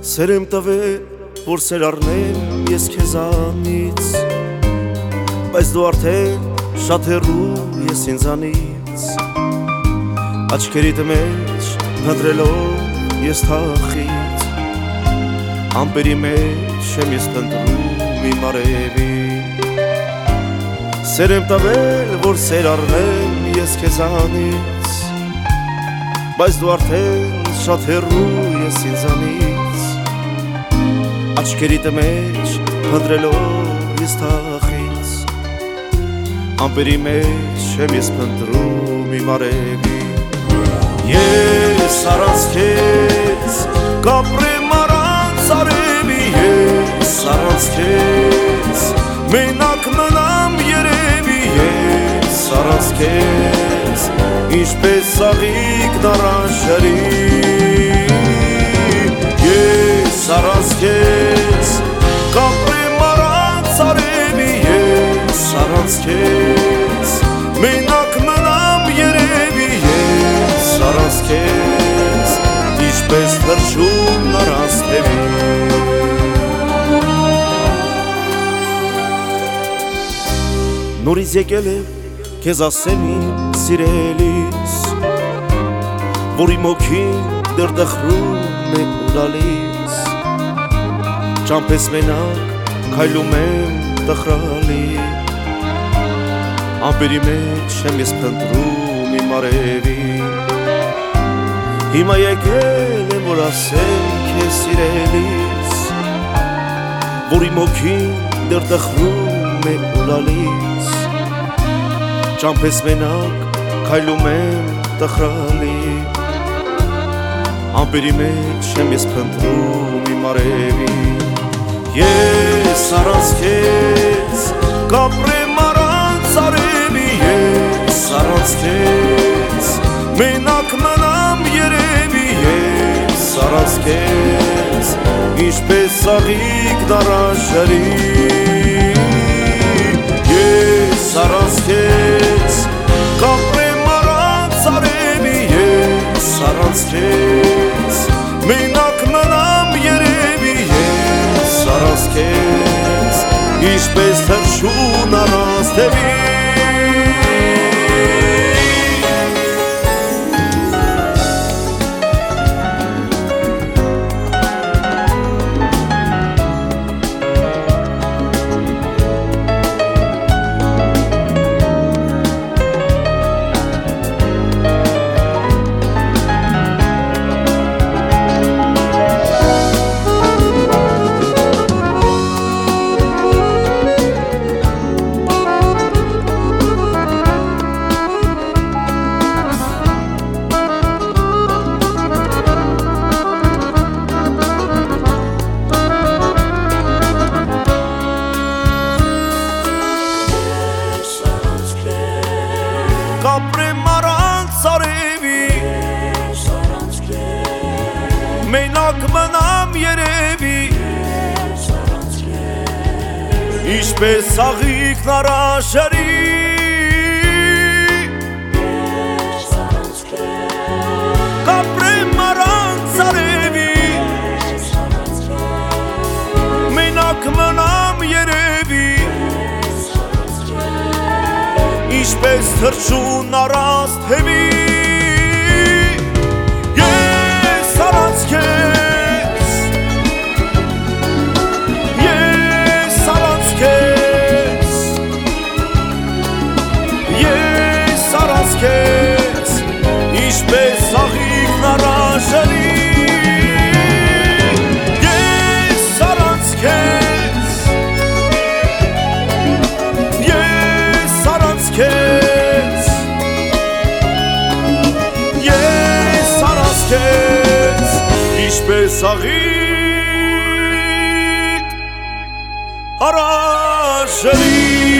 Սեր եմ տվել, որ սեր առնեմ ես քեզանից, բայց դու արդեն շատ հեռու ես ինձանից, աչքերիդ մեջ փնտրելով ես թախից, ամպերի մեջ եմ ես փնտրում իմ արևին, սեր եմ տվել, որ սեր առնեմ ես քեզանից, բայց դու արդեն շատ հեռու ես ինձանից, աչքերիդ մեջ փնտրելով ես թախից, ամպերի մեջ եմ ես փնտրում իմ արևին, ես առանց քեզ կապրեմ առանց արևի, ես առանց քեզ մենակ մնամ երևի, ես առանց քեզ ինչպես աղիքն առանց ջրի, ես առանց քեզ կապրեմ առանց արևի, ես առանց քեզ մենակ մնամ երևի, ես առանց քեզ ինչպես թռչուն առանց թևի, նորից եկել եմ քեզ ասեմ իմ սիրելիս, որ իմ հոգին դեռ դխրում է ու լալիս, ճամփես մենակ քայլում եմ տխրալի, ամպերի մեջ եմ ես փնտրում իմ արևին, հիմա եկել եմ որ ասեմ քեզ սիրելիս, որ իմ հոգին դեռ դխրում է ու լալիս, ճամփես մենակ քայլում եմ տխրալի, ամպերի մեջ եմ ես փնտրում իմ արևին, ես առանց քեզ կապրեմ առանց արևի, ես առանց քեզ մենակ մնամ երևի, ես առանց քեզ ինչպես աղիքն առանց ջրի, ես առանց քեզ կապրեմ առանց արևի, ես առանց քեզ մենակ մնամ երևի, ես առանց քեզ ինչպես թռչուն առանց թևի, կապրեմ առանց արևի, ես առանց քեզ մենակ մնամ երևի, ես առանց քեզ ինչպես աղիքն առանց ջրի, ես առանց քեզ կապրեմ առանց արևի, ես առանց քեզ մենակ մնամ երևի, ինչպես թռչուն առանց թևի, ես առանց քեզ, ես առանց քեզ, ես առանց քեզ ինչպես աղիքն առանց ջրի, ես առանց քեզ, ես առանց քեզ, ես առանց քեզ ինչպես աղիք առանց ջրի,